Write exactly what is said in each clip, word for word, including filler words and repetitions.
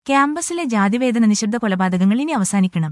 ക്യാമ്പസിലെ ജാതിവേദന നിശബ്ദ കൊലപാതകങ്ങൾ ഇനി അവസാനിക്കണം.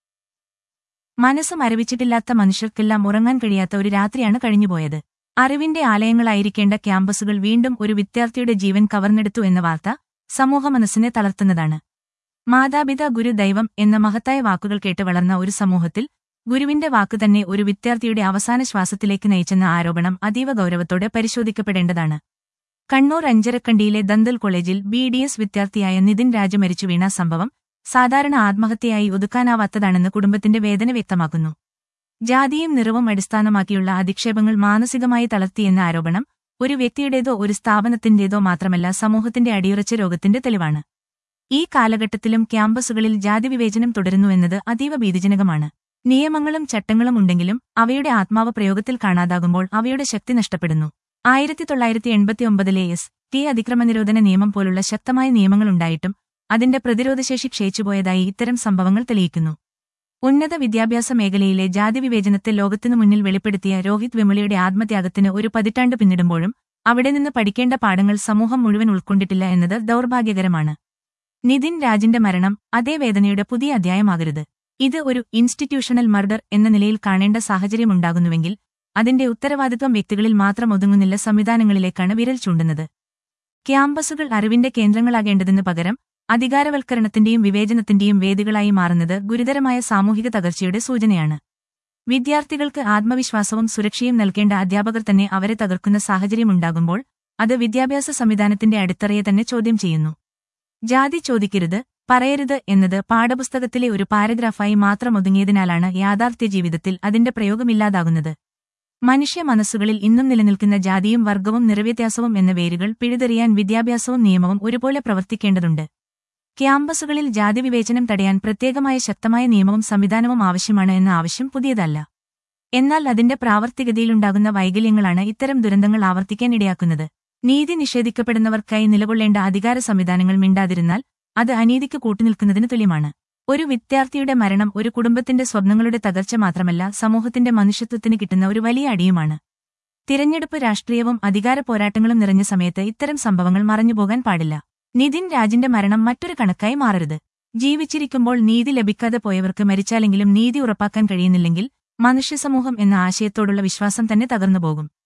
മനസ്സ് മരവിച്ചിട്ടില്ലാത്ത മനുഷ്യർക്കെല്ലാം ഉറങ്ങാൻ കഴിയാത്ത ഒരു രാത്രിയാണ് കഴിഞ്ഞുപോയത്. അറിവിന്റെ ആലയങ്ങളായിരിക്കേണ്ട ക്യാമ്പസുകൾ വീണ്ടും ഒരു വിദ്യാർത്ഥിയുടെ ജീവൻ കവർന്നെടുത്തു എന്ന വാർത്ത സമൂഹമനസ്സിനെ തളർത്തുന്നതാണ്. മാതാപിതാ ഗുരു ദൈവം എന്ന മഹത്തായ വാക്കുകൾ കേട്ട് വളർന്ന ഒരു സമൂഹത്തിൽ ഗുരുവിന്റെ വാക്ക് തന്നെ ഒരു വിദ്യാർത്ഥിയുടെ അവസാന ശ്വാസത്തിലേക്ക് നയിച്ചെന്ന ആരോപണം അതീവ ഗൗരവത്തോടെ പരിശോധിക്കപ്പെടേണ്ടതാണ്. കണ്ണൂർ അഞ്ചരക്കണ്ടിയിലെ ദന്തൽ കോളേജിൽ ബി ഡി എസ് വിദ്യാർത്ഥിയായ നിതിൻ രാജ് മരിച്ചു വീണ സംഭവം സാധാരണ ആത്മഹത്യയായി ഒതുക്കാനാവാത്തതാണെന്ന് കുടുംബത്തിന്റെ വേദന വ്യക്തമാക്കുന്നു. ജാതിയും നിറവും അടിസ്ഥാനമാക്കിയുള്ള അധിക്ഷേപങ്ങൾ മാനസികമായി തളർത്തിയെന്ന ആരോപണം ഒരു വ്യക്തിയുടേതോ ഒരു സ്ഥാപനത്തിന്റേതോ മാത്രമല്ല, സമൂഹത്തിന്റെ അടിയുറച്ച രോഗത്തിന്റെ തെളിവാണ്. ഈ കാലഘട്ടത്തിലും ക്യാമ്പസുകളിൽ ജാതിവിവേചനം തുടരുന്നുവെന്നത് അതീവ ഭീതിജനകമാണ്. നിയമങ്ങളും ചട്ടങ്ങളും ഉണ്ടെങ്കിലും അവയുടെ ആത്മാവ് പ്രയോഗത്തിൽ കാണാതാകുമ്പോൾ അവയുടെ ശക്തി നഷ്ടപ്പെടുന്നു. ആയിരത്തി തൊള്ളായിരത്തി എൺപത്തിയൊമ്പതിലെ എസ് ടി അതിക്രമനിരോധന നിയമം പോലുള്ള ശക്തമായ നിയമങ്ങളുണ്ടായിട്ടും അതിന്റെ പ്രതിരോധശേഷി ക്ഷയിച്ചുപോയതായി ഇത്തരം സംഭവങ്ങൾ തെളിയിക്കുന്നു. ഉന്നത വിദ്യാഭ്യാസ മേഖലയിലെ ജാതിവിവേചനത്തെ ലോകത്തിനു മുന്നിൽ വെളിപ്പെടുത്തിയ രോഹിത് വെമുലയുടെ ആത്മത്യാഗത്തിന് ഒരു പതിറ്റാണ്ട് പിന്നിടുമ്പോഴും അവിടെ നിന്ന് പഠിക്കേണ്ട പാഠങ്ങൾ സമൂഹം മുഴുവൻ ഉൾക്കൊണ്ടിട്ടില്ല എന്നത് ദൗർഭാഗ്യകരമാണ്. നിതിൻ രാജിന്റെ മരണം അതേ വേദനയുടെ പുതിയ അധ്യായമാകരുത്. ഇത് ഒരു ഇൻസ്റ്റിറ്റ്യൂഷണൽ മർഡർ എന്ന നിലയിൽ കാണേണ്ട സാഹചര്യമുണ്ടാകുന്നുവെങ്കിൽ അതിന്റെ ഉത്തരവാദിത്വം വ്യക്തികളിൽ മാത്രം ഒതുങ്ങുന്നില്ല, സംവിധാനങ്ങളിലേക്കാണ് വിരൽ ചൂണ്ടുന്നത്. ക്യാമ്പസുകൾ അറിവിന്റെ കേന്ദ്രങ്ങളാകേണ്ടതിനു പകരം അധികാരവൽക്കരണത്തിന്റെയും വിവേചനത്തിന്റെയും വേദികളായി മാറുന്നത് ഗുരുതരമായ സാമൂഹിക തകർച്ചയുടെ സൂചനയാണ്. വിദ്യാർത്ഥികൾക്ക് ആത്മവിശ്വാസവും സുരക്ഷയും നൽകേണ്ട അധ്യാപകർ തന്നെ അവരെ തകർക്കുന്ന സാഹചര്യമുണ്ടാകുമ്പോൾ അത് വിദ്യാഭ്യാസ സംവിധാനത്തിന്റെ അടിത്തറയെ തന്നെ ചോദ്യം ചെയ്യുന്നു. ജാതി ചോദിക്കരുത്, പറയരുത് എന്നത് പാഠപുസ്തകത്തിലെ ഒരു പാരഗ്രാഫായി മാത്രം ഒതുങ്ങിയതിനാലാണ് യാഥാർത്ഥ്യ ജീവിതത്തിൽ അതിന്റെ പ്രയോഗമില്ലാതാകുന്നത്. മനുഷ്യ മനസ്സുകളിൽ ഇന്നും നിലനിൽക്കുന്ന ജാതിയും വർഗവും നിറവ്യത്യാസവും എന്ന വേരുകൾ പിഴുതെറിയാൻ വിദ്യാഭ്യാസവും നിയമവും ഒരുപോലെ പ്രവർത്തിക്കേണ്ടതുണ്ട്. ക്യാമ്പസുകളിൽ ജാതിവിവേചനം തടയാൻ പ്രത്യേകമായ ശക്തമായ നിയമവും സംവിധാനവും ആവശ്യമാണ് എന്ന ആവശ്യം പുതിയതല്ല. എന്നാൽ അതിന്റെ പ്രാവർത്തികതയിലുണ്ടാകുന്ന വൈകല്യങ്ങളാണ് ഇത്തരം ദുരന്തങ്ങൾ ആവർത്തിക്കാൻ ഇടയാക്കുന്നത്. നീതി നിഷേധിക്കപ്പെടുന്നവർക്കായി നിലകൊള്ളേണ്ട അധികാര സംവിധാനങ്ങൾ മിണ്ടാതിരുന്നാൽ അത് അനീതിക്ക് കൂട്ടുനിൽക്കുന്നതിന് തുല്യമാണ്. ഒരു വിദ്യാർത്ഥിയുടെ മരണം ഒരു കുടുംബത്തിന്റെ സ്വപ്നങ്ങളുടെ തകർച്ച മാത്രമല്ല, സമൂഹത്തിന്റെ മനുഷ്യത്വത്തിന് കിട്ടുന്ന ഒരു വലിയ അടിയുമാണ്. തിരഞ്ഞെടുപ്പ് രാഷ്ട്രീയവും അധികാര പോരാട്ടങ്ങളും നിറഞ്ഞ സമയത്ത് ഇത്തരം സംഭവങ്ങൾ മറഞ്ഞുപോകാൻ പാടില്ല. നിതിൻ രാജിന്റെ മരണം മറ്റൊരു കണക്കായി മാറരുത്. ജീവിച്ചിരിക്കുമ്പോൾ നീതി ലഭിക്കാതെ പോയവർക്ക് മരിച്ചാലെങ്കിലും നീതി ഉറപ്പാക്കാൻ കഴിയുന്നില്ലെങ്കിൽ മനുഷ്യസമൂഹം എന്ന ആശയത്തോടുള്ള വിശ്വാസം തന്നെ തകർന്നുപോകും.